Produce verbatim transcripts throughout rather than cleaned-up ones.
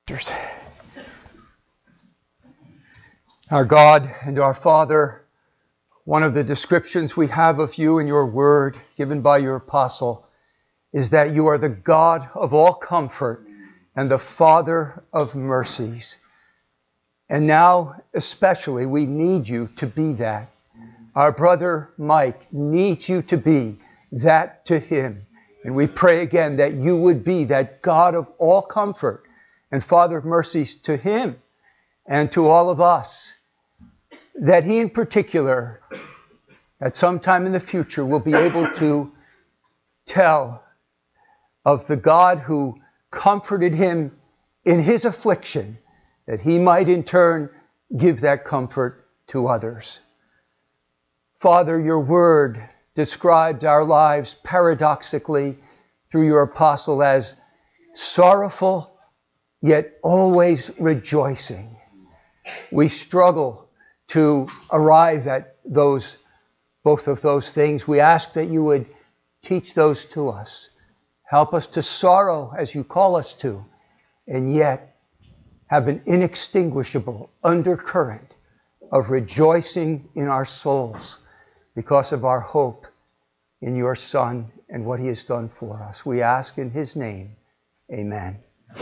Our God and our Father, one of the descriptions we have of you in your word given by your apostle is that you are the God of all comfort and the Father of mercies. And now, especially, we need you to be that. Our brother Mike needs you to be that to him. And we pray again that you would be that God of all comfort and Father of mercies to him and to all of us. That he in particular, at some time in the future, will be able to tell of the God who comforted him in his affliction, that he might in turn give that comfort to others. Father, your word described our lives paradoxically through your apostle as sorrowful, yet always rejoicing. We struggle to arrive at those, both of those things. We ask that you would teach those to us. Help us to sorrow as you call us to, and yet have an inextinguishable undercurrent of rejoicing in our souls because of our hope in your Son and what he has done for us. We ask in his name, amen.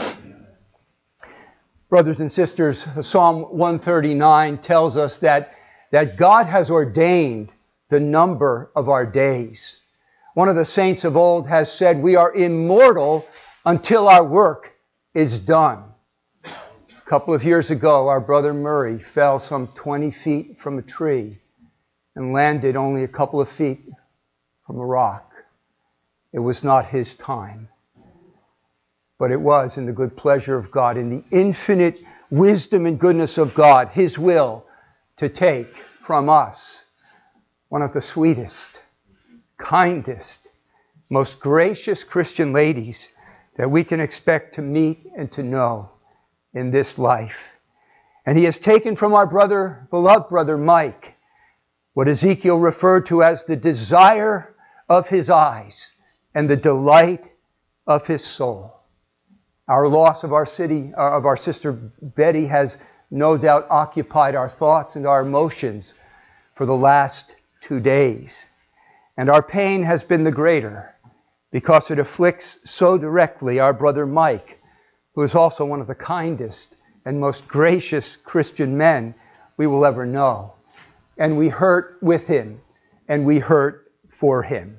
Brothers and sisters, Psalm one thirty-nine tells us that, that God has ordained the number of our days. One of the saints of old has said, we are immortal until our work is done. A couple of years ago, our brother Murray fell some twenty feet from a tree and landed only a couple of feet from a rock. It was not his time. But it was in the good pleasure of God, in the infinite wisdom and goodness of God, his will to take from us one of the sweetest, kindest, most gracious Christian ladies that we can expect to meet and to know in this life. And he has taken from our brother, beloved brother Mike, what Ezekiel referred to as the desire of his eyes and the delight of his soul. Our loss of our city, uh, of our sister Betty, has no doubt occupied our thoughts and our emotions for the last two days. And our pain has been the greater because it afflicts so directly our brother Mike, who is also one of the kindest and most gracious Christian men we will ever know. And we hurt with him, and we hurt for him.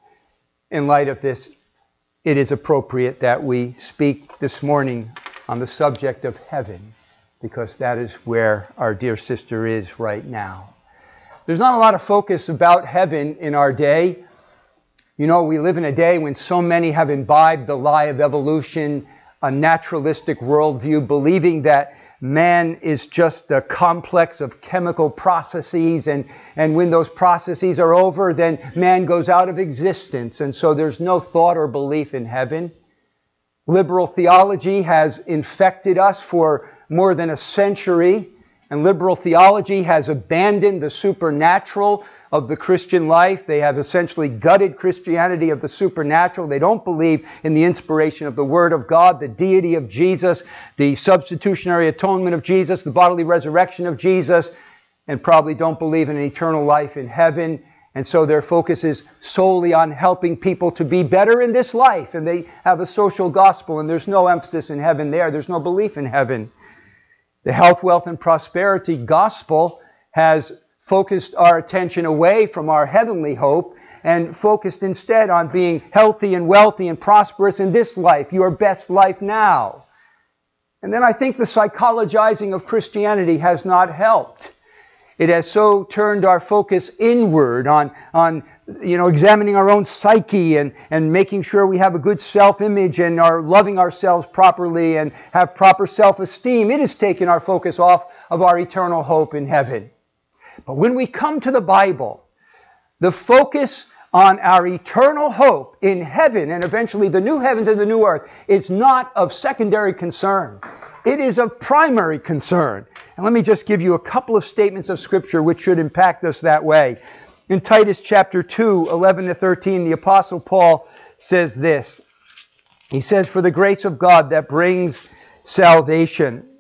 In light of this, it is appropriate that we speak this morning on the subject of heaven, because that is where our dear sister is right now. There's not a lot of focus about heaven in our day. You know, we live in a day when so many have imbibed the lie of evolution, a naturalistic worldview, believing that man is just a complex of chemical processes, and, and when those processes are over, then man goes out of existence, and so there's no thought or belief in heaven. Liberal theology has infected us for more than a century, and liberal theology has abandoned the supernatural of the Christian life. They have essentially gutted Christianity of the supernatural. They don't believe in the inspiration of the Word of God, the deity of Jesus, the substitutionary atonement of Jesus, the bodily resurrection of Jesus, and probably don't believe in an eternal life in heaven. And so their focus is solely on helping people to be better in this life. And they have a social gospel, and there's no emphasis in heaven there. There's no belief in heaven. The health, wealth, and prosperity gospel has focused our attention away from our heavenly hope and focused instead on being healthy and wealthy and prosperous in this life, your best life now. And then I think the psychologizing of Christianity has not helped. It has so turned our focus inward on, on you know, examining our own psyche and, and making sure we have a good self-image and are loving ourselves properly and have proper self-esteem. It has taken our focus off of our eternal hope in heaven. But when we come to the Bible, the focus on our eternal hope in heaven and eventually the new heavens and the new earth is not of secondary concern. It is of primary concern. And let me just give you a couple of statements of Scripture which should impact us that way. In Titus chapter two, eleven to thirteen, the Apostle Paul says this. He says, "For the grace of God that brings salvation.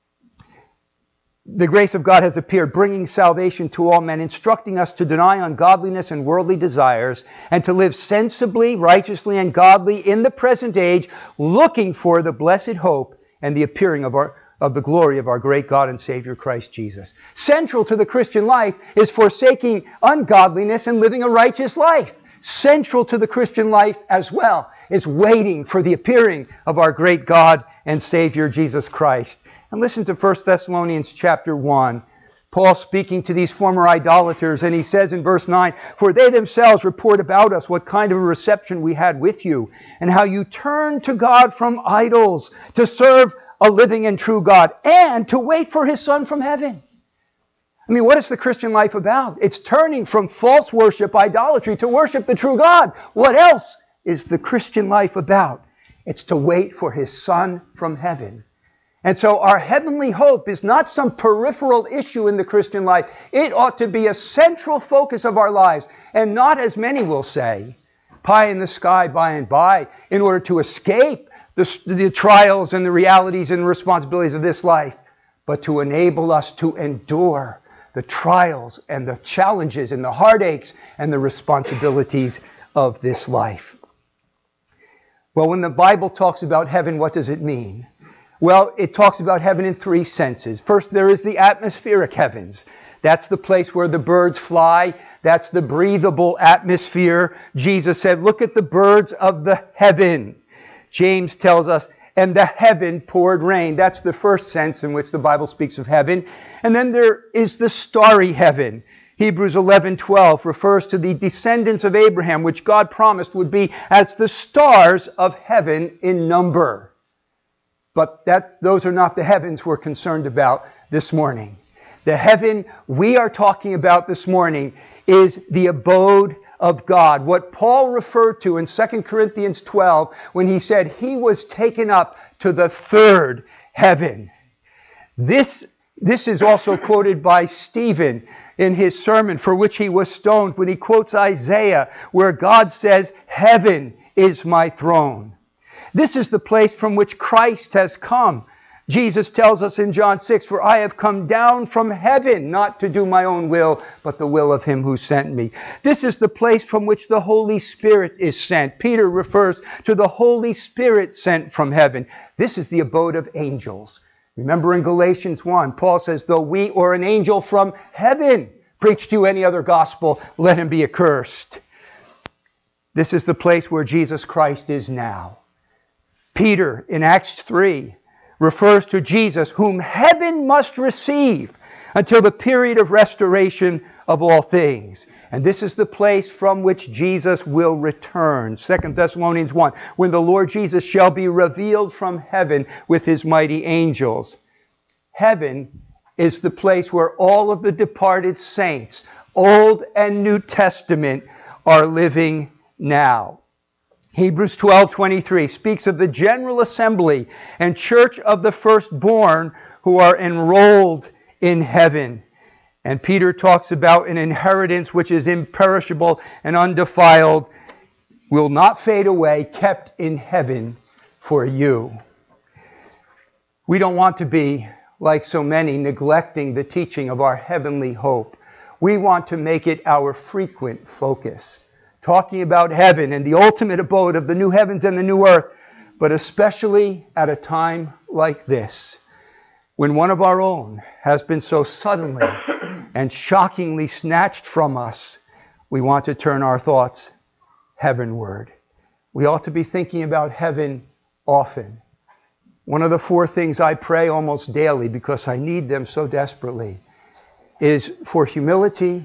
The grace of God has appeared, bringing salvation to all men, instructing us to deny ungodliness and worldly desires, and to live sensibly, righteously, and godly in the present age, looking for the blessed hope and the appearing of our of the glory of our great God and Savior Christ Jesus. Central to the Christian life is forsaking ungodliness and living a righteous life. Central to the Christian life as well is waiting for the appearing of our great God and Savior Jesus Christ. And listen to First Thessalonians chapter one. Paul speaking to these former idolaters, and he says in verse nine, "For they themselves report about us what kind of a reception we had with you, and how you turned to God from idols to serve a living and true God, and to wait for His Son from heaven." I mean, what is the Christian life about? It's turning from false worship, idolatry, to worship the true God. What else is the Christian life about? It's to wait for His Son from heaven. And so our heavenly hope is not some peripheral issue in the Christian life. It ought to be a central focus of our lives, and not, as many will say, pie in the sky by and by, in order to escape The, the trials and the realities and responsibilities of this life, but to enable us to endure the trials and the challenges and the heartaches and the responsibilities of this life. Well, when the Bible talks about heaven, what does it mean? Well, it talks about heaven in three senses. First, there is the atmospheric heavens. That's the place where the birds fly. That's the breathable atmosphere. Jesus said, "Look at the birds of the heaven." James tells us, "And the heaven poured rain." That's the first sense in which the Bible speaks of heaven. And then there is the starry heaven. Hebrews eleven twelve refers to the descendants of Abraham, which God promised would be as the stars of heaven in number. But that those are not the heavens we're concerned about this morning. The heaven we are talking about this morning is the abode of God. What Paul referred to in Second Corinthians twelve when he said he was taken up to the third heaven. This, this is also quoted by Stephen in his sermon for which he was stoned, when he quotes Isaiah, where God says, "Heaven is my throne." This is the place from which Christ has come. Jesus tells us in John six, "For I have come down from heaven, not to do my own will, but the will of Him who sent me." This is the place from which the Holy Spirit is sent. Peter refers to the Holy Spirit sent from heaven. This is the abode of angels. Remember in Galatians one, Paul says, "Though we or an angel from heaven preach to you any other gospel, let him be accursed." This is the place where Jesus Christ is now. Peter in Acts three refers to Jesus, whom heaven must receive until the period of restoration of all things. And this is the place from which Jesus will return. Second Thessalonians one, when the Lord Jesus shall be revealed from heaven with His mighty angels. Heaven is the place where all of the departed saints, Old and New Testament, are living now. Hebrews twelve twenty-three speaks of the general assembly and church of the firstborn who are enrolled in heaven. And Peter talks about an inheritance which is imperishable and undefiled, will not fade away, kept in heaven for you. We don't want to be, like so many, neglecting the teaching of our heavenly hope. We want to make it our frequent focus. Talking about heaven and the ultimate abode of the new heavens and the new earth, but especially at a time like this, when one of our own has been so suddenly and shockingly snatched from us, we want to turn our thoughts heavenward. We ought to be thinking about heaven often. One of the four things I pray almost daily, because I need them so desperately, is for humility,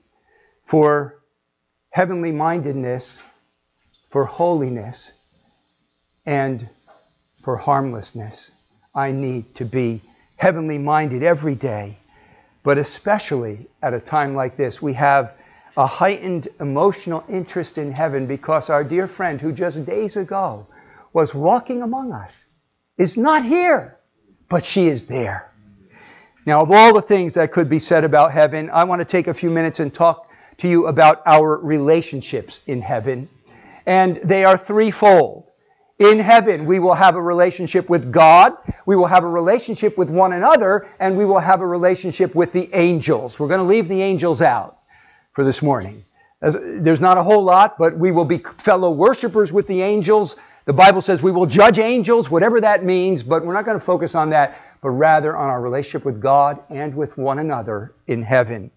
for heavenly mindedness, for holiness, and for harmlessness. I need to be heavenly minded every day, but especially at a time like this. We have a heightened emotional interest in heaven because our dear friend, who just days ago was walking among us, is not here, but she is there. Now, of all the things that could be said about heaven, I want to take a few minutes and talk to you about our relationships in heaven. And they are threefold. In heaven, we will have a relationship with God, we will have a relationship with one another, and we will have a relationship with the angels. We're going to leave the angels out for this morning. There's not a whole lot, but we will be fellow worshipers with the angels. The Bible says we will judge angels, whatever that means, but we're not going to focus on that, but rather on our relationship with God and with one another in heaven.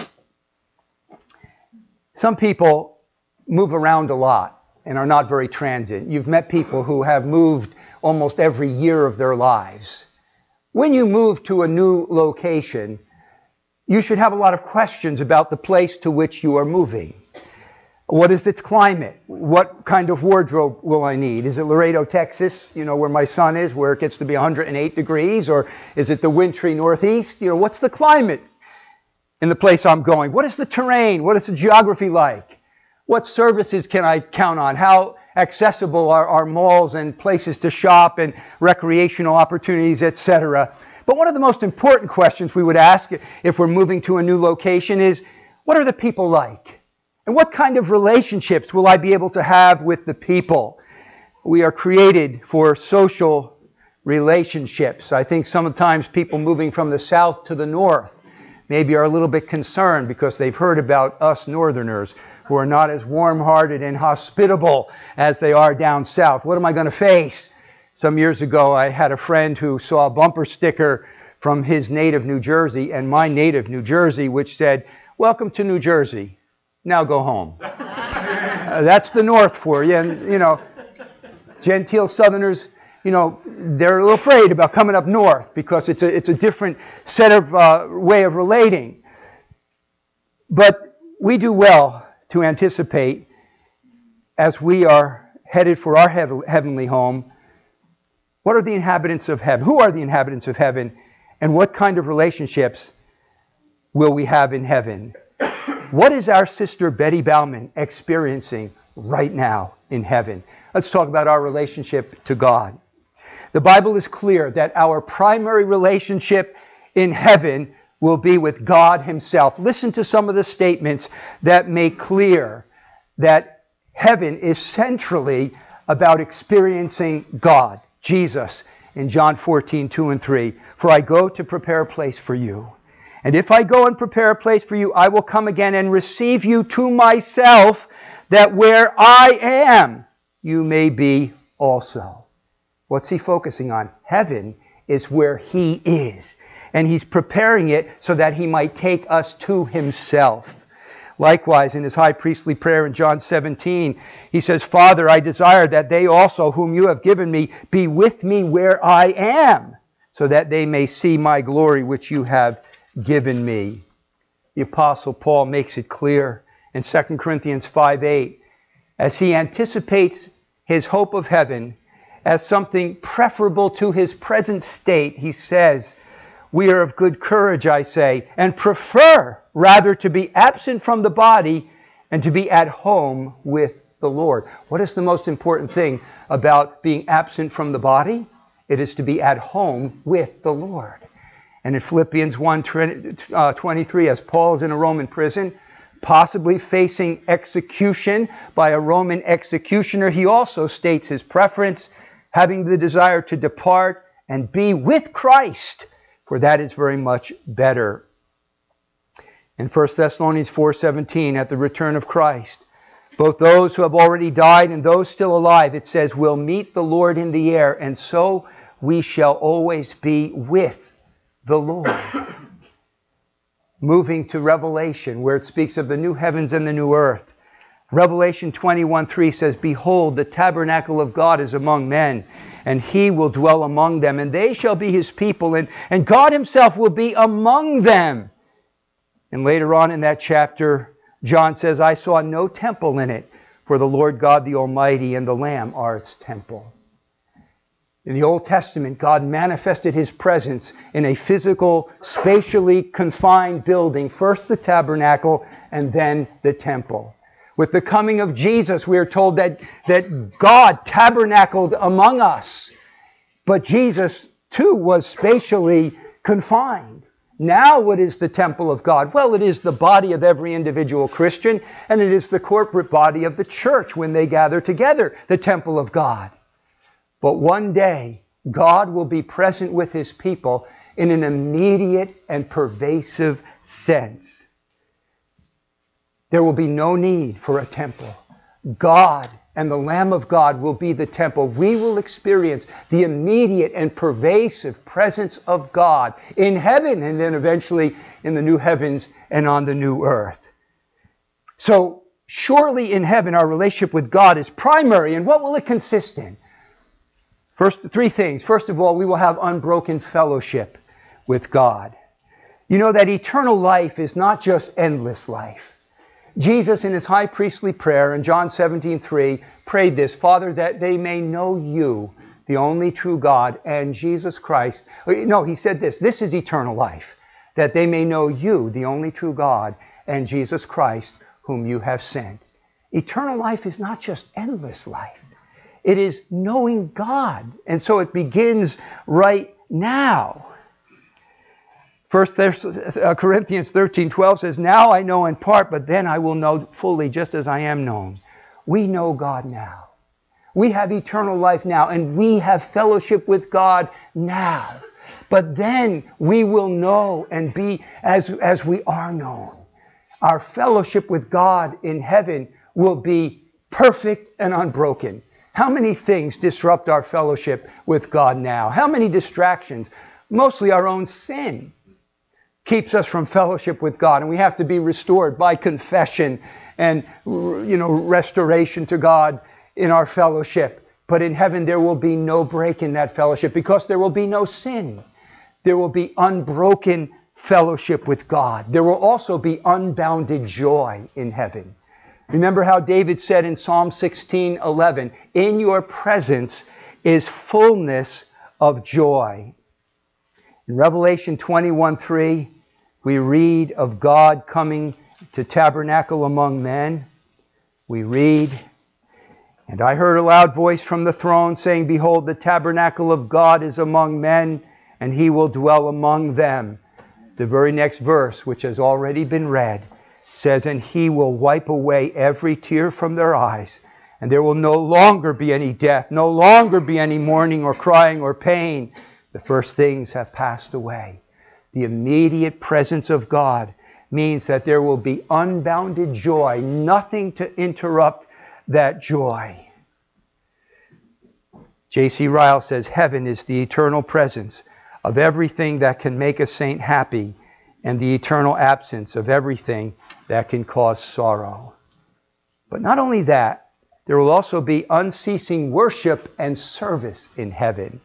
Some people move around a lot and are not very transient. You've met people who have moved almost every year of their lives. When you move to a new location, you should have a lot of questions about the place to which you are moving. What is its climate? What kind of wardrobe will I need? Is it Laredo, Texas, you know, where my son is, where it gets to be one hundred eight degrees? Or is it the wintry Northeast? You know, what's the climate in the place I'm going? What is the terrain? What is the geography like? What services can I count on? How accessible are, are malls and places to shop and recreational opportunities, et cetera? But one of the most important questions we would ask if we're moving to a new location is, what are the people like? And what kind of relationships will I be able to have with the people? We are created for social relationships. I think sometimes people moving from the south to the north maybe are a little bit concerned because they've heard about us northerners who are not as warm-hearted and hospitable as they are down south. What am I going to face? Some years ago, I had a friend who saw a bumper sticker from his native New Jersey and my native New Jersey, which said, "Welcome to New Jersey. Now go home." uh, that's the North for you. And, you know, genteel Southerners, you know, they're a little afraid about coming up north because it's a, it's a different set of uh, way of relating. But we do well to anticipate, as we are headed for our heav- heavenly home, what are the inhabitants of heaven? Who are the inhabitants of heaven? And what kind of relationships will we have in heaven? What is our sister Betty Bauman experiencing right now in heaven? Let's talk about our relationship to God. The Bible is clear that our primary relationship in heaven will be with God Himself. Listen to some of the statements that make clear that heaven is centrally about experiencing God. Jesus in John fourteen, two and three, "For I go to prepare a place for you. And if I go and prepare a place for you, I will come again and receive you to myself, that where I am, you may be also." What's He focusing on? Heaven is where He is. And He's preparing it so that He might take us to Himself. Likewise, in His high priestly prayer in John seventeen, He says, "Father, I desire that they also, whom you have given me, be with me where I am, so that they may see my glory which you have given me." The Apostle Paul makes it clear in Second Corinthians five eight, as he anticipates his hope of heaven as something preferable to his present state, he says, "We are of good courage, I say, and prefer rather to be absent from the body and to be at home with the Lord." What is the most important thing about being absent from the body? It is to be at home with the Lord. And in Philippians one twenty-three, as Paul is in a Roman prison, possibly facing execution by a Roman executioner, he also states his preference, having the desire to depart and be with Christ, for that is very much better. In First Thessalonians four seventeen, at the return of Christ, both those who have already died and those still alive, it says, will meet the Lord in the air, and so we shall always be with the Lord. Moving to Revelation, where it speaks of the new heavens and the new earth. Revelation twenty-one three says, "Behold, the tabernacle of God is among men, and He will dwell among them, and they shall be His people, and, and God Himself will be among them." And later on in that chapter, John says, "I saw no temple in it, for the Lord God the Almighty and the Lamb are its temple." In the Old Testament, God manifested His presence in a physical, spatially confined building, first the tabernacle and then the temple. With the coming of Jesus, we are told that, that God tabernacled among us, but Jesus too was spatially confined. Now what is the temple of God? Well, it is the body of every individual Christian, and it is the corporate body of the church when they gather together, the temple of God. But one day, God will be present with his people in an immediate and pervasive sense. There will be no need for a temple. God and the Lamb of God will be the temple. We will experience the immediate and pervasive presence of God in heaven and then eventually in the new heavens and on the new earth. So, surely in heaven our relationship with God is primary. And what will it consist in? First, three things. First of all, we will have unbroken fellowship with God. You know that eternal life is not just endless life. Jesus, in his high priestly prayer in John seventeen three, prayed this, Father, that they may know you, the only true God, and Jesus Christ. No, he said this, this is eternal life, that they may know you, the only true God, and Jesus Christ, whom you have sent. Eternal life is not just endless life. It is knowing God. And so it begins right now. First Corinthians thirteen twelve says, now I know in part, but then I will know fully just as I am known. We know God now. We have eternal life now, and we have fellowship with God now. But then we will know and be as, as we are known. Our fellowship with God in heaven will be perfect and unbroken. How many things disrupt our fellowship with God now? How many distractions? Mostly our own sin keeps us from fellowship with God, and we have to be restored by confession and, you know, restoration to God in our fellowship. But in heaven there will be no break in that fellowship because there will be no sin. There will be unbroken fellowship with God. There will also be unbounded joy in heaven. Remember how David said in Psalm sixteen eleven, in your presence is fullness of joy. In Revelation twenty-one three, we read of God coming to tabernacle among men. We read, and I heard a loud voice from the throne saying, behold, the tabernacle of God is among men, and he will dwell among them. The very next verse, which has already been read, says, and he will wipe away every tear from their eyes, and there will no longer be any death, no longer be any mourning or crying or pain. The first things have passed away. The immediate presence of God means that there will be unbounded joy, nothing to interrupt that joy. J C Ryle says, heaven is the eternal presence of everything that can make a saint happy and the eternal absence of everything that can cause sorrow. But not only that, there will also be unceasing worship and service in heaven.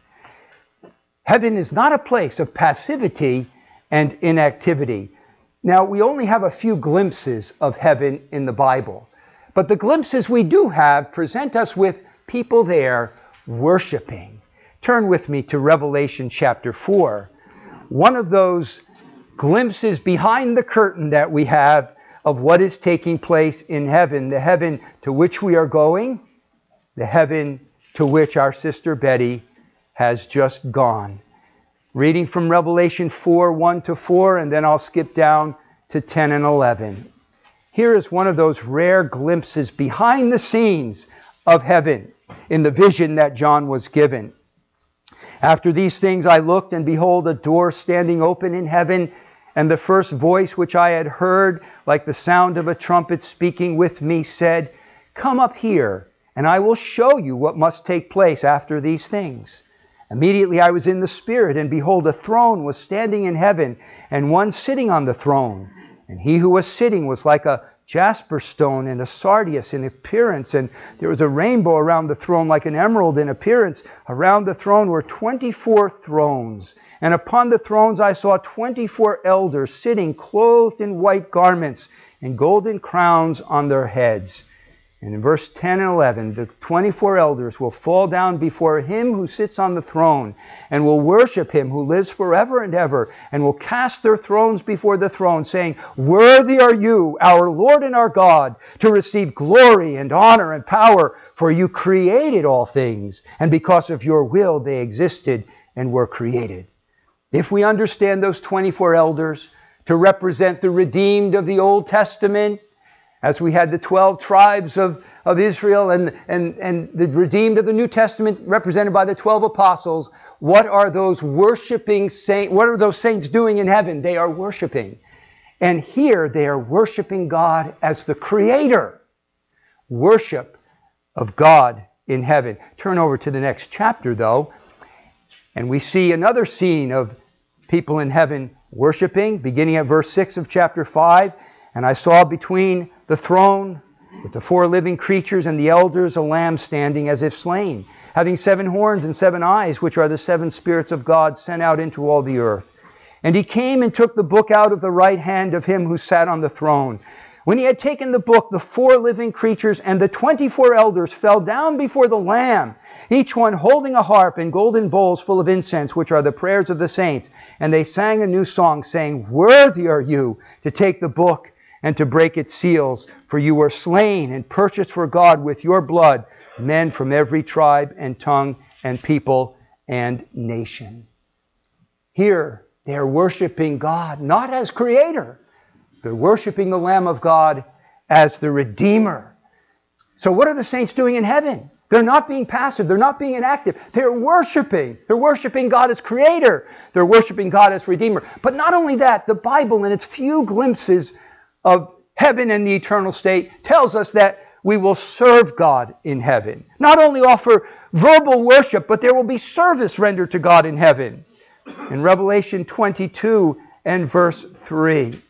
Heaven is not a place of passivity and inactivity. Now, we only have a few glimpses of heaven in the Bible, but the glimpses we do have present us with people there worshiping. Turn with me to Revelation chapter four. One of those glimpses behind the curtain that we have of what is taking place in heaven, the heaven to which we are going, the heaven to which our sister Betty has just gone. Reading from Revelation four, one to four, and then I'll skip down to ten and eleven. Here is one of those rare glimpses behind the scenes of heaven in the vision that John was given. After these things I looked, and behold, a door standing open in heaven, and the first voice which I had heard, like the sound of a trumpet speaking with me, said, come up here, and I will show you what must take place after these things. Immediately I was in the Spirit, and behold, a throne was standing in heaven, and one sitting on the throne. And he who was sitting was like a jasper stone and a sardius in appearance, and there was a rainbow around the throne like an emerald in appearance. Around the throne were twenty-four thrones, and upon the thrones I saw twenty-four elders sitting, clothed in white garments, and golden crowns on their heads. And in verse ten and eleven, the twenty-four elders will fall down before him who sits on the throne, and will worship him who lives forever and ever, and will cast their thrones before the throne, saying, worthy are you, our Lord and our God, to receive glory and honor and power, for you created all things, and because of your will they existed and were created. If we understand those twenty-four elders to represent the redeemed of the Old Testament, As we had the twelve tribes of, of Israel and, and, and the redeemed of the New Testament represented by the twelve apostles, what are those worshiping saints, what are those saints doing in heaven? They are worshiping. And here they are worshiping God as the Creator. Worship of God in heaven. Turn over to the next chapter, though, and we see another scene of people in heaven worshiping, beginning at verse six of chapter five. And I saw between the throne with the four living creatures and the elders a lamb standing as if slain, having seven horns and seven eyes, which are the seven spirits of God sent out into all the earth. And he came and took the book out of the right hand of him who sat on the throne. When he had taken the book, the four living creatures and the twenty-four elders fell down before the Lamb, each one holding a harp and golden bowls full of incense, which are the prayers of the saints. And they sang a new song, saying, "Worthy are you to take the book and to break its seals, for you were slain and purchased for God with your blood men from every tribe and tongue and people and nation." Here they are worshiping God not as Creator. They're worshiping the Lamb of God as the Redeemer. So what are the saints doing in heaven? They're not being passive. They're not being inactive. They're worshiping. They're worshiping God as Creator. They're worshiping God as Redeemer. But not only that, the Bible in its few glimpses of heaven and the eternal state tells us that we will serve God in heaven. Not only offer verbal worship, but there will be service rendered to God in heaven. In Revelation twenty-two and verse three.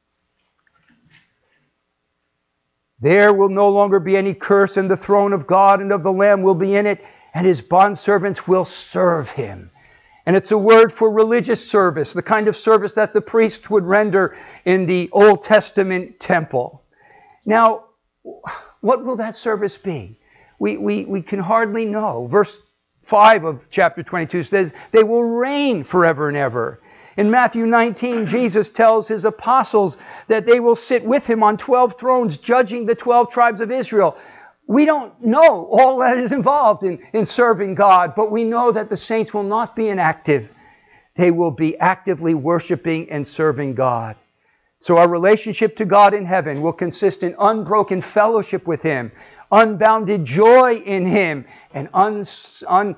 There will no longer be any curse, and the throne of God and of the Lamb will be in it, and his bondservants will serve him. And it's a word for religious service, the kind of service that the priest would render in the Old Testament temple. Now, what will that service be? We, we, we can hardly know. Verse five of chapter twenty-two says, they will reign forever and ever. In Matthew nineteen, Jesus tells his apostles that they will sit with him on twelve thrones, judging the twelve tribes of Israel. We don't know all that is involved in, in serving God, but we know that the saints will not be inactive. They will be actively worshiping and serving God. So our relationship to God in heaven will consist in unbroken fellowship with him, unbounded joy in him, and unceasing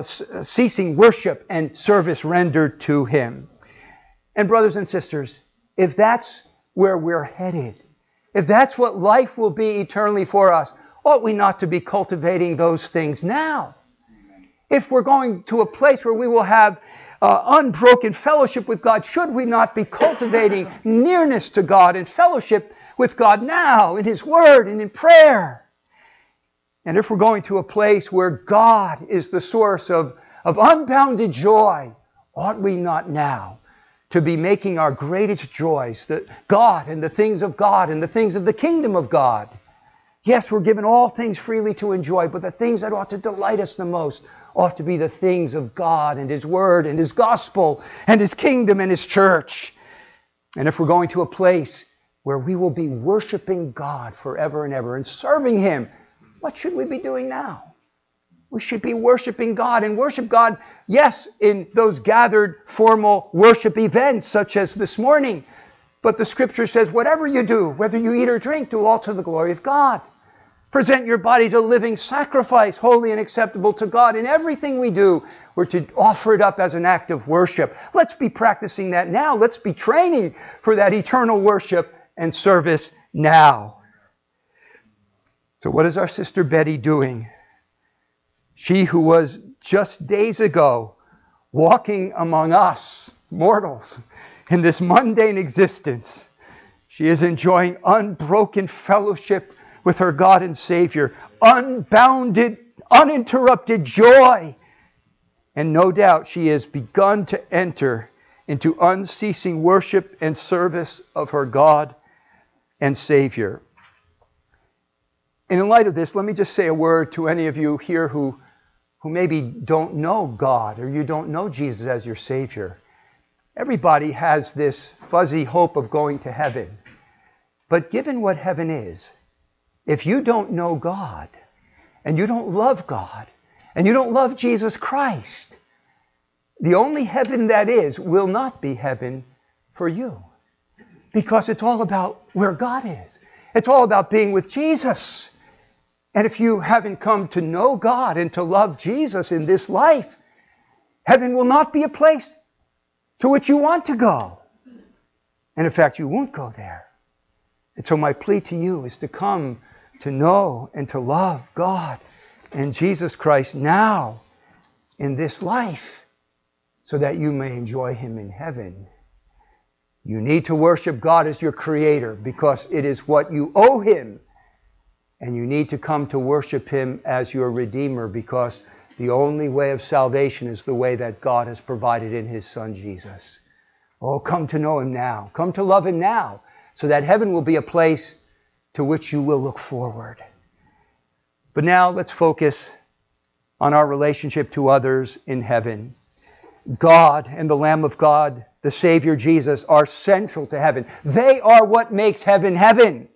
uh, worship and service rendered to him. And brothers and sisters, if that's where we're headed, if that's what life will be eternally for us, ought we not to be cultivating those things now? If we're going to a place where we will have uh, unbroken fellowship with God, should we not be cultivating nearness to God and fellowship with God now in his word and in prayer? And if we're going to a place where God is the source of, of unbounded joy, ought we not now to be making our greatest joys the God and the things of God and the things of the kingdom of God? Yes, we're given all things freely to enjoy, but the things that ought to delight us the most ought to be the things of God and his word and his gospel and his kingdom and his church. And if we're going to a place where we will be worshiping God forever and ever and serving him, what should we be doing now? We should be worshiping God, and worship God, yes, in those gathered formal worship events such as this morning. But the scripture says, whatever you do, whether you eat or drink, do all to the glory of God. Present your bodies a living sacrifice, holy and acceptable to God. In everything we do, we're to offer it up as an act of worship. Let's be practicing that now. Let's be training for that eternal worship and service now. So what is our sister Betty doing? She who was just days ago walking among us, mortals, in this mundane existence, she is enjoying unbroken fellowship with her God and Savior, unbounded, uninterrupted joy. And no doubt she has begun to enter into unceasing worship and service of her God and Savior. And in light of this, let me just say a word to any of you here who, who maybe don't know God or you don't know Jesus as your Savior. Everybody has this fuzzy hope of going to heaven. But given what heaven is, if you don't know God, and you don't love God, and you don't love Jesus Christ, the only heaven that is will not be heaven for you. Because it's all about where God is. It's all about being with Jesus. And if you haven't come to know God and to love Jesus in this life, heaven will not be a place to which you want to go. And in fact, you won't go there. And so my plea to you is to come to know and to love God and Jesus Christ now in this life, so that you may enjoy Him in heaven. You need to worship God as your Creator because it is what you owe Him. And you need to come to worship Him as your Redeemer because the only way of salvation is the way that God has provided in His Son Jesus. Oh, come to know Him now. Come to love Him now, so that heaven will be a place to which you will look forward. But now let's focus on our relationship to others in heaven. God and the Lamb of God, the Savior Jesus, are central to heaven. They are what makes heaven heaven.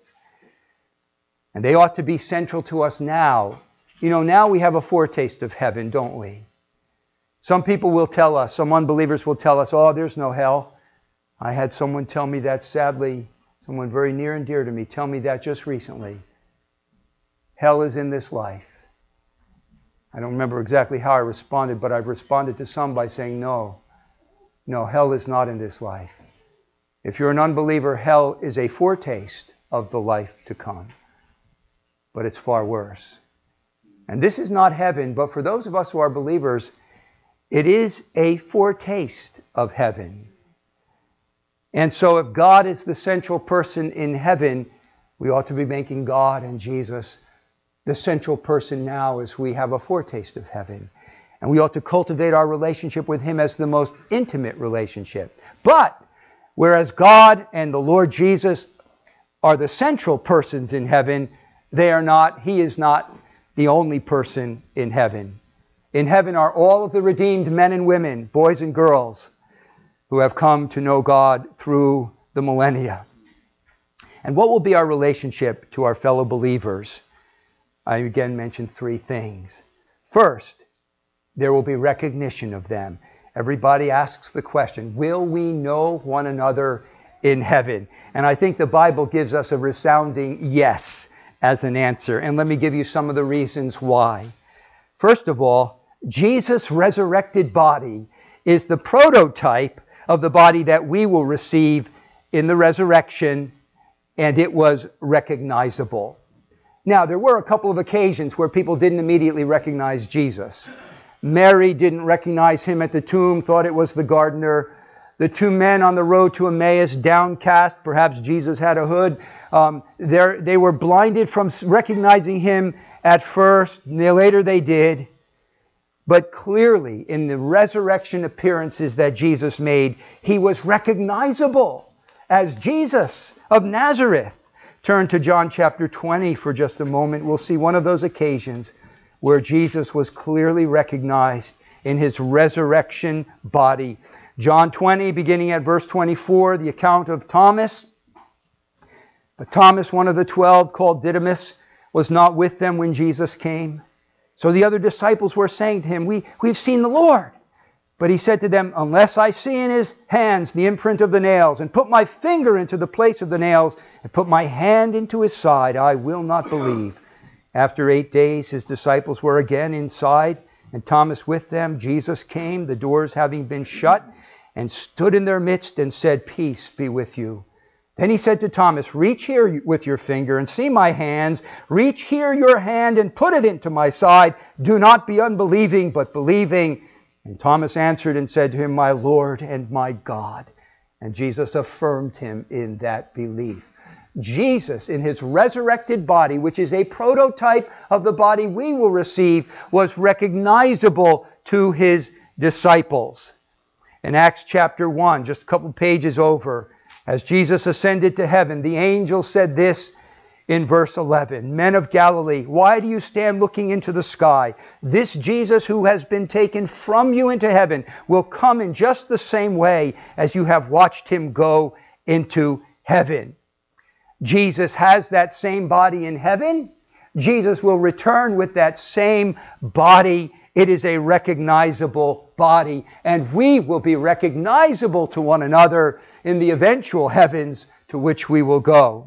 And they ought to be central to us now. You know, now we have a foretaste of heaven, don't we? Some people will tell us, some unbelievers will tell us, oh, there's no hell. I had someone tell me that, sadly, someone very near and dear to me, tell me that just recently. Hell is in this life. I don't remember exactly how I responded, but I've responded to some by saying, no, no, hell is not in this life. If you're an unbeliever, hell is a foretaste of the life to come. But it's far worse. And this is not heaven, but for those of us who are believers, it is a foretaste of heaven. And so if God is the central person in heaven, we ought to be making God and Jesus the central person now as we have a foretaste of heaven. And we ought to cultivate our relationship with Him as the most intimate relationship. But whereas God and the Lord Jesus are the central persons in heaven, they are not, He is not the only person in heaven. In heaven are all of the redeemed men and women, boys and girls, who have come to know God through the millennia. And what will be our relationship to our fellow believers? I again mentioned three things. First, there will be recognition of them. Everybody asks the question, will we know one another in heaven? And I think the Bible gives us a resounding yes as an answer. And let me give you some of the reasons why. First of all, Jesus' resurrected body is the prototype of the body that we will receive in the resurrection, and it was recognizable. Now, there were a couple of occasions where people didn't immediately recognize Jesus. Mary didn't recognize Him at the tomb, thought it was the gardener. The two men on the road to Emmaus, downcast, perhaps Jesus had a hood. Um, they were blinded from recognizing Him at first. Later they did. But clearly, in the resurrection appearances that Jesus made, He was recognizable as Jesus of Nazareth. Turn to John chapter twenty for just a moment. We'll see one of those occasions where Jesus was clearly recognized in His resurrection body. John twenty, beginning at verse twenty-four, the account of Thomas. But Thomas, one of the twelve, called Didymus, was not with them when Jesus came. So the other disciples were saying to Him, we, we've seen the Lord. But He said to them, unless I see in His hands the imprint of the nails, and put my finger into the place of the nails, and put my hand into His side, I will not believe. After eight days, His disciples were again inside, and Thomas with them. Jesus came, the doors having been shut, and stood in their midst and said, peace be with you. Then He said to Thomas, reach here with your finger and see my hands. Reach here your hand and put it into my side. Do not be unbelieving, but believing. And Thomas answered and said to Him, my Lord and my God. And Jesus affirmed him in that belief. Jesus, in His resurrected body, which is a prototype of the body we will receive, was recognizable to His disciples. In Acts chapter one, just a couple pages over, as Jesus ascended to heaven, the angel said this in verse eleven, men of Galilee, why do you stand looking into the sky? This Jesus who has been taken from you into heaven will come in just the same way as you have watched Him go into heaven. Jesus has that same body in heaven. Jesus will return with that same body. It is a recognizable body, and we will be recognizable to one another in the eventual heavens to which we will go.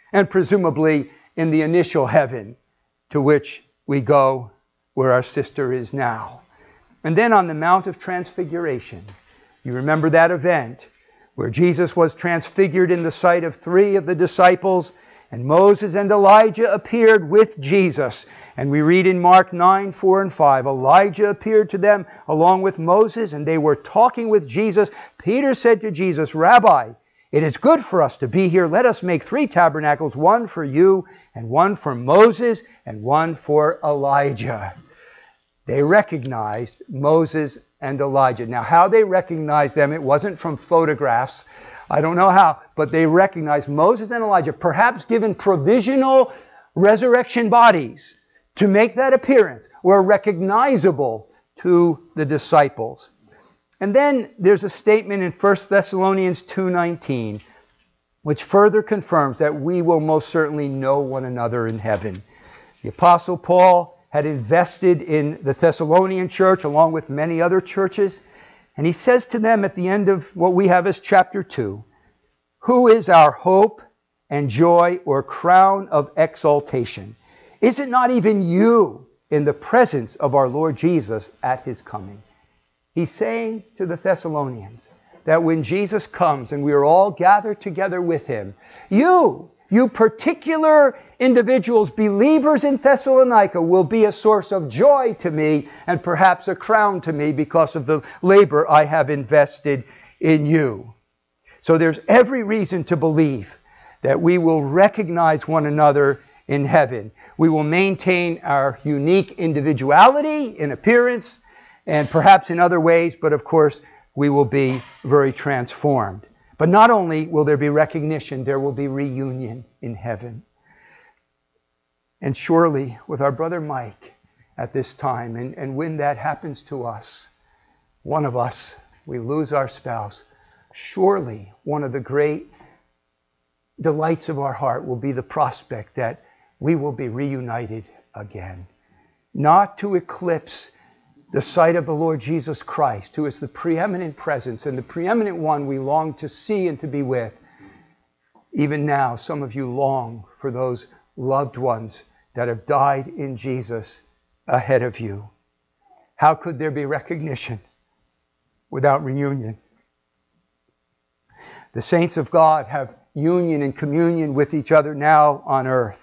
and presumably in the initial heaven to which we go where our sister is now. And then on the Mount of Transfiguration, you remember that event where Jesus was transfigured in the sight of three of the disciples, and Moses and Elijah appeared with Jesus. And we read in Mark nine, four and five, Elijah appeared to them along with Moses, and they were talking with Jesus. Peter said to Jesus, Rabbi, it is good for us to be here. Let us make three tabernacles, one for you, and one for Moses, and one for Elijah. They recognized Moses and Elijah. Now, how they recognized them, it wasn't from photographs. I don't know how, but they recognized Moses and Elijah, perhaps given provisional resurrection bodies to make that appearance, were recognizable to the disciples. And then there's a statement in First Thessalonians two nineteen, which further confirms that we will most certainly know one another in heaven. The Apostle Paul had invested in the Thessalonian church along with many other churches. And he says to them at the end of what we have as chapter two, who is our hope and joy or crown of exaltation? Is it not even you in the presence of our Lord Jesus at his coming? He's saying to the Thessalonians that when Jesus comes and we are all gathered together with him, you, you particular individuals, believers in Thessalonica, will be a source of joy to me and perhaps a crown to me because of the labor I have invested in you. So there's every reason to believe that we will recognize one another in heaven. We will maintain our unique individuality in appearance and perhaps in other ways, but of course we will be very transformed. But not only will there be recognition, there will be reunion in heaven. And surely with our brother Mike at this time, and, and when that happens to us, one of us, we lose our spouse, surely one of the great delights of our heart will be the prospect that we will be reunited again. Not to eclipse the sight of the Lord Jesus Christ, who is the preeminent presence and the preeminent one we long to see and to be with. Even now, some of you long for those loved ones that have died in Jesus ahead of you. How could there be recognition without reunion? The saints of God have union and communion with each other now on earth.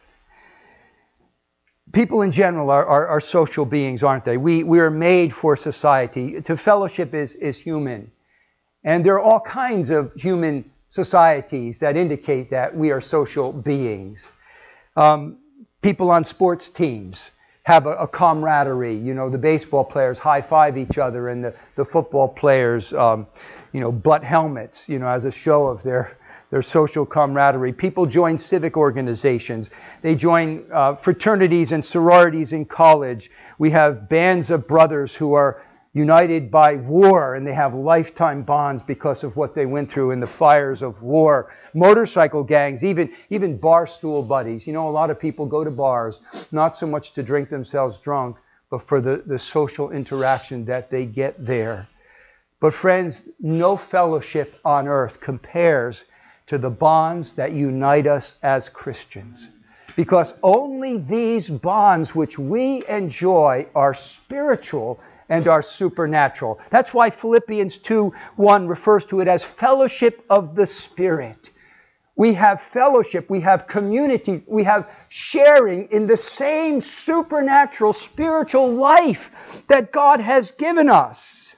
People in general are, are, are social beings, aren't they? We, we are made for society. To fellowship is, is human. And there are all kinds of human societies that indicate that we are social beings. Um, people on sports teams have a, a camaraderie. You know, the baseball players high-five each other, and the, the football players, um, you know, butt helmets, you know, as a show of their their social camaraderie. People join civic organizations. They join uh, fraternities and sororities in college. We have bands of brothers who are united by war, and they have lifetime bonds because of what they went through in the fires of war. Motorcycle gangs, even, even bar stool buddies. You know, a lot of people go to bars, not so much to drink themselves drunk, but for the, the social interaction that they get there. But friends, no fellowship on earth compares to the bonds that unite us as Christians. Because only these bonds which we enjoy are spiritual and are supernatural. That's why Philippians two one refers to it as fellowship of the Spirit. We have fellowship, we have community, we have sharing in the same supernatural spiritual life that God has given us.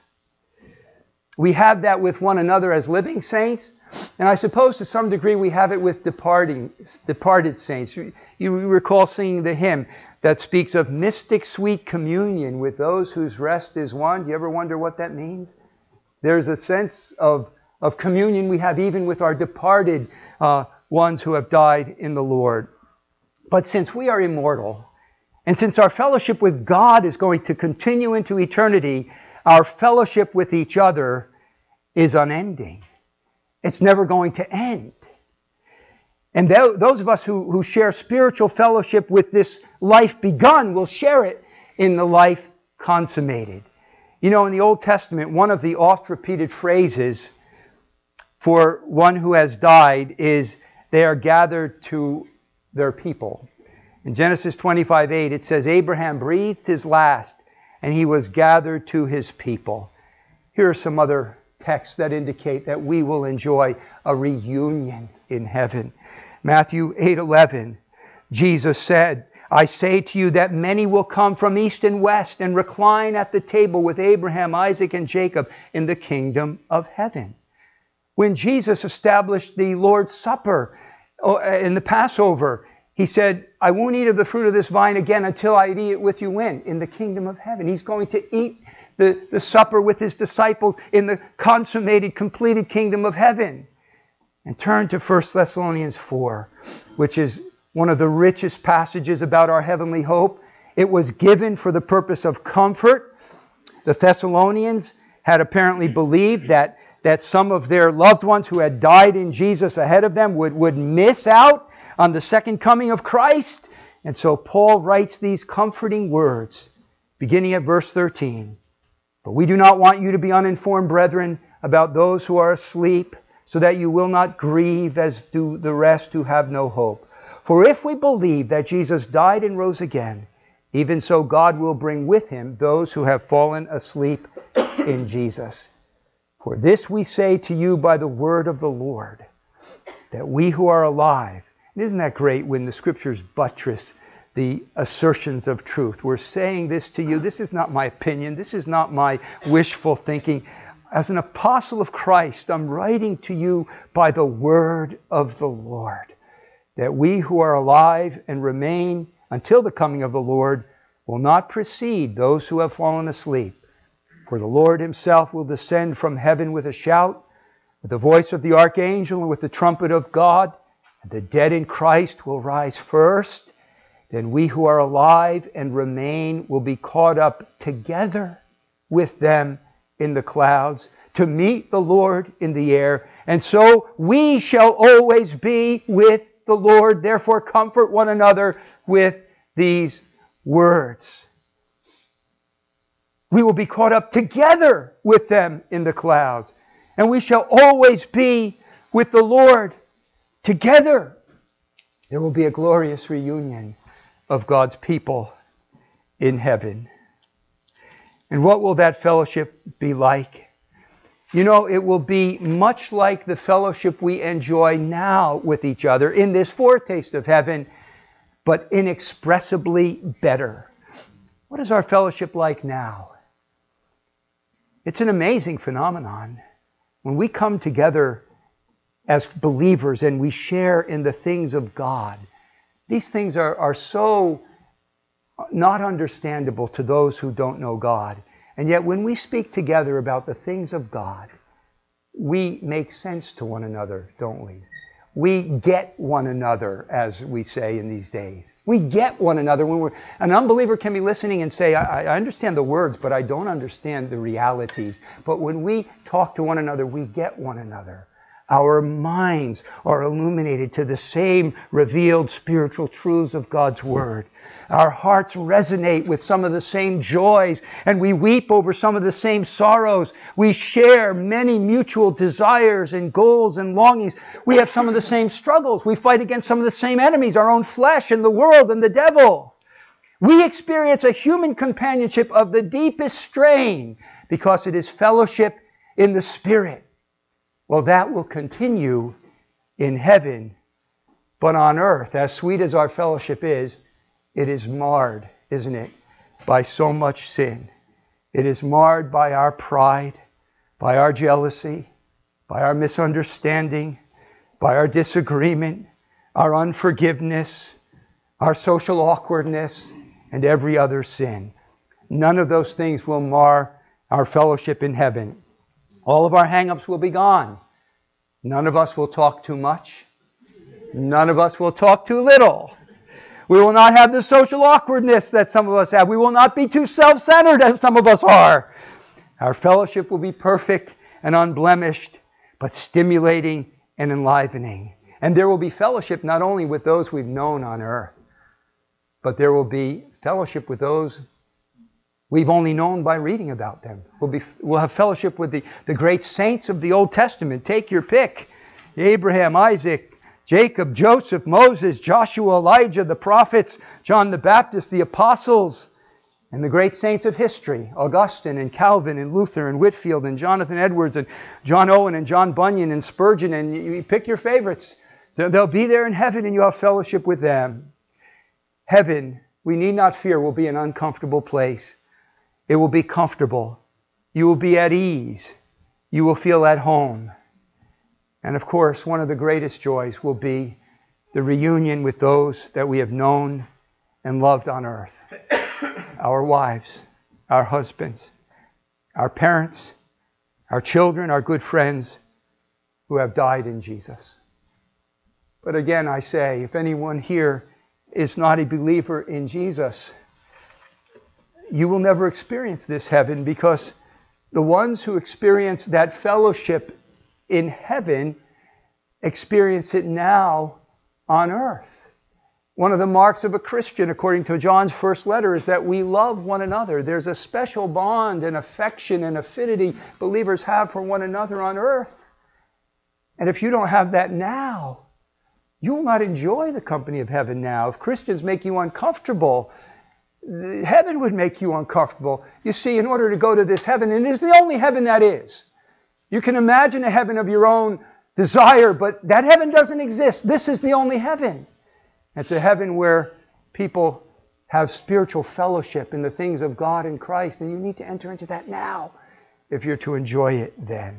We have that with one another as living saints. And I suppose to some degree we have it with departing, departed saints. You, you recall singing the hymn that speaks of mystic sweet communion with those whose rest is won. Do you ever wonder what that means? There's a sense of, of communion we have even with our departed uh, ones who have died in the Lord. But since we are immortal, and since our fellowship with God is going to continue into eternity, our fellowship with each other is unending. It's never going to end. And th- those of us who, who share spiritual fellowship with this life begun will share it in the life consummated. You know, in the Old Testament, one of the oft-repeated phrases for one who has died is they are gathered to their people. In Genesis twenty-five eight, it says, Abraham breathed his last, and he was gathered to his people. Here are some other texts that indicate that we will enjoy a reunion in heaven. Matthew eight eleven, Jesus said, I say to you that many will come from east and west and recline at the table with Abraham, Isaac, and Jacob in the kingdom of heaven. When Jesus established the Lord's Supper in the Passover, he said, I won't eat of the fruit of this vine again until I eat it with you when? In the kingdom of heaven. He's going to eat the, the supper with his disciples in the consummated, completed kingdom of heaven. And turn to First Thessalonians four, which is one of the richest passages about our heavenly hope. It was given for the purpose of comfort. The Thessalonians had apparently believed that, that some of their loved ones who had died in Jesus ahead of them would, would miss out on the second coming of Christ. And so Paul writes these comforting words, beginning at verse thirteen. But we do not want you to be uninformed, brethren, about those who are asleep, so that you will not grieve as do the rest who have no hope. For if we believe that Jesus died and rose again, even so God will bring with him those who have fallen asleep in Jesus. For this we say to you by the word of the Lord, that we who are alive, and isn't that great when the Scriptures buttress the assertions of truth? We're saying this to you. This is not my opinion. This is not my wishful thinking. As an apostle of Christ, I'm writing to you by the word of the Lord, that we who are alive and remain until the coming of the Lord will not precede those who have fallen asleep. For the Lord himself will descend from heaven with a shout, with the voice of the archangel, and with the trumpet of God. And the dead in Christ will rise first. Then we who are alive and remain will be caught up together with them in the clouds to meet the Lord in the air. And so we shall always be with the Lord. Therefore comfort one another with these words. We will be caught up together with them in the clouds. And we shall always be with the Lord together. There will be a glorious reunion of God's people in heaven. And what will that fellowship be like? You know, it will be much like the fellowship we enjoy now with each other in this foretaste of heaven, but inexpressibly better. What is our fellowship like now? It's an amazing phenomenon. When we come together as believers and we share in the things of God, these things are, are so not understandable to those who don't know God. And yet when we speak together about the things of God, we make sense to one another, don't we? We get one another, as we say in these days. We get one another. When we're, an unbeliever can be listening and say, I, I understand the words, but I don't understand the realities. But when we talk to one another, we get one another. Our minds are illuminated to the same revealed spiritual truths of God's Word. Our hearts resonate with some of the same joys, and we weep over some of the same sorrows. We share many mutual desires and goals and longings. We have some of the same struggles. We fight against some of the same enemies, our own flesh and the world and the devil. We experience a human companionship of the deepest strain because it is fellowship in the Spirit. Well, that will continue in heaven, but on earth, as sweet as our fellowship is, it is marred, isn't it, by so much sin. It is marred by our pride, by our jealousy, by our misunderstanding, by our disagreement, our unforgiveness, our social awkwardness, and every other sin. None of those things will mar our fellowship in heaven. All of our hang-ups will be gone. None of us will talk too much. None of us will talk too little. We will not have the social awkwardness that some of us have. We will not be too self-centered as some of us are. Our fellowship will be perfect and unblemished, but stimulating and enlivening. And there will be fellowship not only with those we've known on earth, but there will be fellowship with those we've only known by reading about them. We'll, be, we'll have fellowship with the, the great saints of the Old Testament. Take your pick. Abraham, Isaac, Jacob, Joseph, Moses, Joshua, Elijah, the prophets, John the Baptist, the apostles, and the great saints of history, Augustine and Calvin and Luther and Whitefield and Jonathan Edwards and John Owen and John Bunyan and Spurgeon, and you pick your favorites. They'll be there in heaven and you have fellowship with them. Heaven, we need not fear, will be an uncomfortable place. It will be comfortable. You will be at ease. You will feel at home. And of course, one of the greatest joys will be the reunion with those that we have known and loved on earth. Our wives, our husbands, our parents, our children, our good friends who have died in Jesus. But again, I say, if anyone here is not a believer in Jesus, you will never experience this heaven, because the ones who experience that fellowship in heaven experience it now on earth. One of the marks of a Christian, according to John's first letter, is that we love one another. There's a special bond and affection and affinity believers have for one another on earth. And if you don't have that now, you will not enjoy the company of heaven now. If Christians make you uncomfortable, heaven would make you uncomfortable. You see, in order to go to this heaven, and it is the only heaven that is. You can imagine a heaven of your own desire, but that heaven doesn't exist. This is the only heaven. It's a heaven where people have spiritual fellowship in the things of God and Christ, and you need to enter into that now if you're to enjoy it then.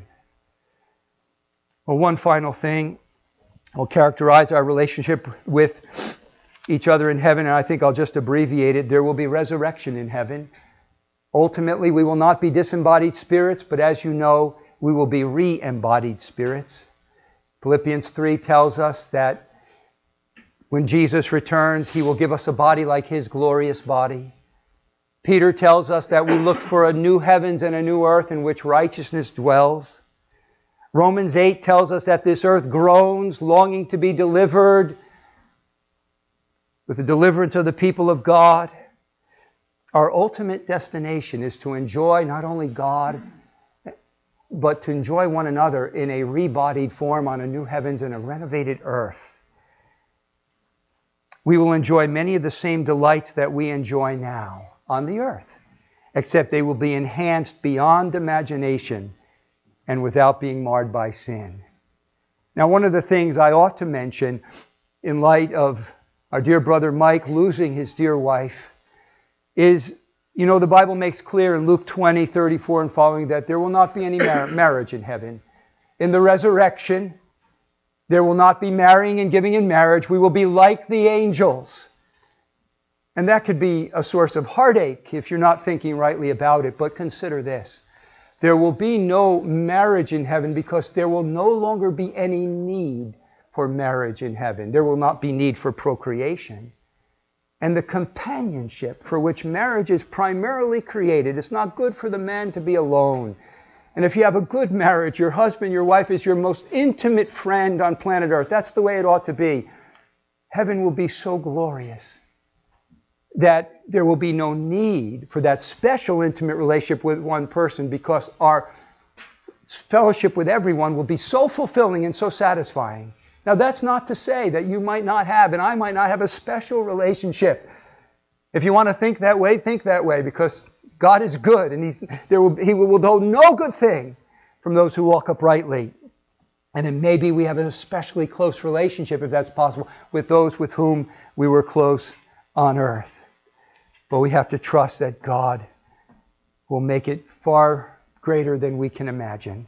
Well, one final thing will characterize our relationship with each other in heaven, and I think I'll just abbreviate it. There will be resurrection in heaven. Ultimately, we will not be disembodied spirits, but as you know, we will be re-embodied spirits. Philippians three tells us that when Jesus returns, He will give us a body like His glorious body. Peter tells us that we look for a new heavens and a new earth in which righteousness dwells. Romans eight tells us that this earth groans, longing to be delivered with the deliverance of the people of God. Our ultimate destination is to enjoy not only God, but to enjoy one another in a rebodied form on a new heavens and a renovated earth. We will enjoy many of the same delights that we enjoy now on the earth, except they will be enhanced beyond imagination and without being marred by sin. Now, one of the things I ought to mention in light of our dear brother Mike losing his dear wife is, you know, the Bible makes clear in Luke twenty, thirty-four and following that there will not be any mar- marriage in heaven. In the resurrection, there will not be marrying and giving in marriage. We will be like the angels. And that could be a source of heartache if you're not thinking rightly about it. But consider this. There will be no marriage in heaven because there will no longer be any need for marriage in heaven. There will not be need for procreation. And the companionship for which marriage is primarily created, it's not good for the man to be alone. And if you have a good marriage, your husband, your wife is your most intimate friend on planet Earth. That's the way it ought to be. Heaven will be so glorious that there will be no need for that special intimate relationship with one person, because our fellowship with everyone will be so fulfilling and so satisfying. Now, that's not to say that you might not have, and I might not have, a special relationship. If you want to think that way, think that way, because God is good, and he's, there will, He will withhold no good thing from those who walk uprightly. And then maybe we have an especially close relationship, if that's possible, with those with whom we were close on earth. But we have to trust that God will make it far greater than we can imagine.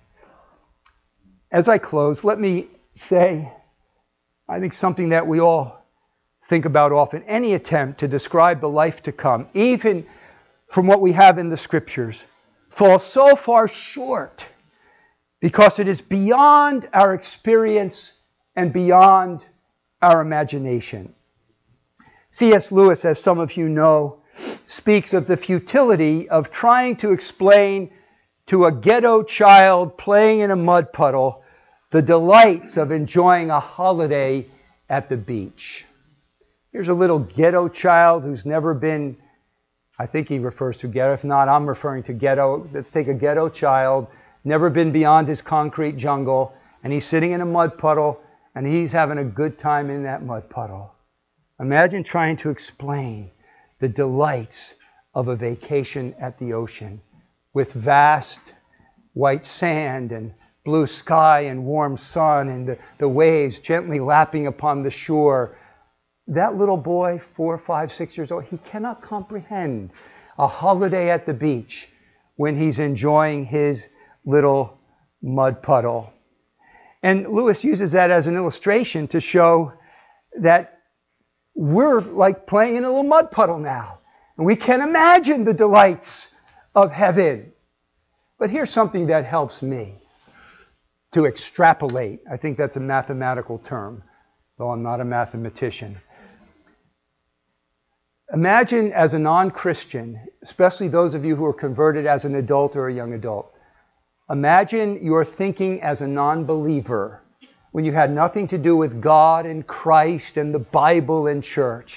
As I close, let me say, I think something that we all think about often. Any attempt to describe the life to come, even from what we have in the Scriptures, falls so far short because it is beyond our experience and beyond our imagination. C S Lewis, as some of you know, speaks of the futility of trying to explain to a ghetto child playing in a mud puddle the delights of enjoying a holiday at the beach. Here's a little ghetto child who's never been, I think he refers to ghetto. If not, I'm referring to ghetto. Let's take a ghetto child, never been beyond his concrete jungle, and he's sitting in a mud puddle and he's having a good time in that mud puddle. Imagine trying to explain the delights of a vacation at the ocean with vast white sand and blue sky and warm sun and the, the waves gently lapping upon the shore. That little boy, four, five, six years old, he cannot comprehend a holiday at the beach when he's enjoying his little mud puddle. And Lewis uses that as an illustration to show that we're like playing in a little mud puddle now. And we can imagine the delights of heaven. But here's something that helps me to extrapolate. I think that's a mathematical term, though I'm not a mathematician. Imagine as a non-Christian, especially those of you who are converted as an adult or a young adult, imagine you're thinking as a non-believer when you had nothing to do with God and Christ and the Bible and church.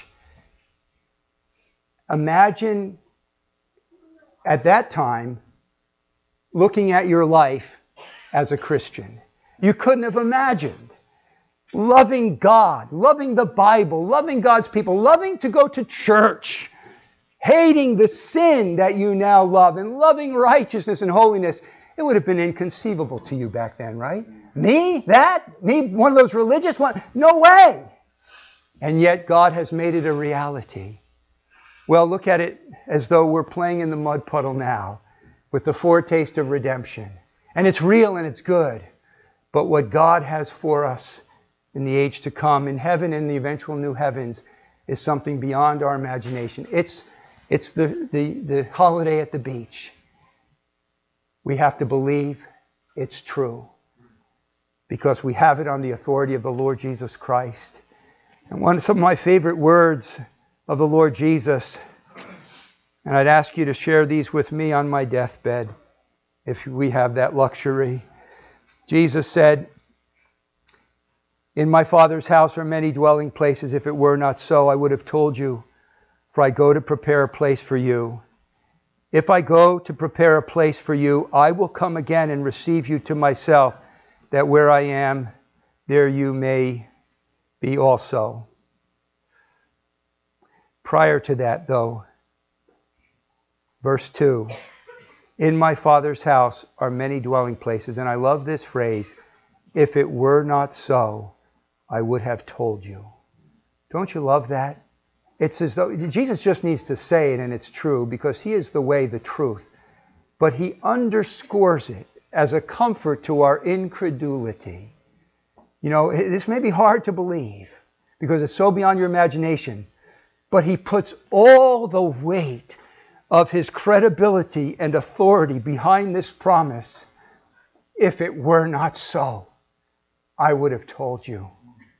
Imagine at that time looking at your life as a Christian. You couldn't have imagined loving God, loving the Bible, loving God's people, loving to go to church, hating the sin that you now love, and loving righteousness and holiness. It would have been inconceivable to you back then, right? Me? That? Me? One of those religious ones? No way! And yet God has made it a reality. Well, look at it as though we're playing in the mud puddle now with the foretaste of redemption. And it's real and it's good. But what God has for us in the age to come, in heaven and the eventual new heavens, is something beyond our imagination. It's, it's the, the, the holiday at the beach. We have to believe it's true because we have it on the authority of the Lord Jesus Christ. And one of some of my favorite words of the Lord Jesus, and I'd ask you to share these with me on my deathbed if we have that luxury. Jesus said, "In my Father's house are many dwelling places. If it were not so, I would have told you, for I go to prepare a place for you. If I go to prepare a place for you, I will come again and receive you to myself, that where I am, there you may be also." Prior to that, though, verse two, "In my Father's house are many dwelling places." And I love this phrase, "If it were not so, I would have told you." Don't you love that? It's as though Jesus just needs to say it, and it's true, because he is the way, the truth. But he underscores it as a comfort to our incredulity. You know, this may be hard to believe because it's so beyond your imagination. But he puts all the weight of his credibility and authority behind this promise. If it were not so, I would have told you.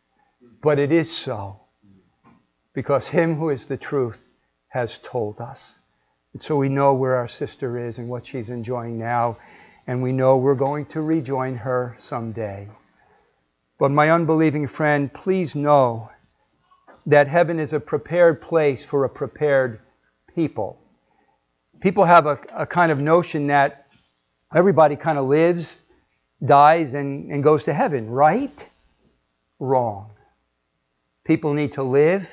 But it is so, because him who is the truth has told us. And so we know where our sister is and what she's enjoying now, and we know we're going to rejoin her someday. But my unbelieving friend, please know that heaven is a prepared place for a prepared people. People have a, a kind of notion that everybody kind of lives, dies, and, and goes to heaven, right? Wrong. People need to live,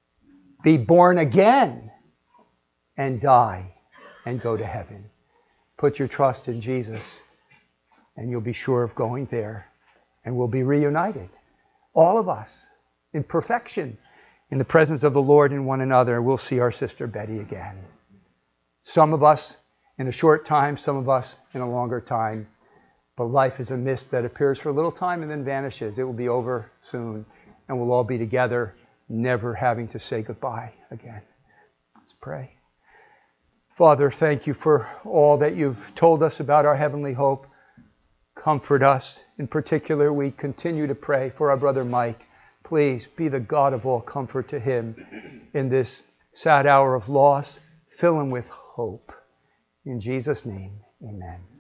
be born again, and die and go to heaven. Put your trust in Jesus, and you'll be sure of going there, and we'll be reunited. All of us in perfection, in the presence of the Lord and one another. We'll see our sister Betty again. Some of us in a short time, some of us in a longer time. But life is a mist that appears for a little time and then vanishes. It will be over soon, and we'll all be together, never having to say goodbye again. Let's pray. Father, thank you for all that you've told us about our heavenly hope. Comfort us. In particular, we continue to pray for our brother Mike. Please be the God of all comfort to him in this sad hour of loss. Fill him with hope. In Jesus' name, amen.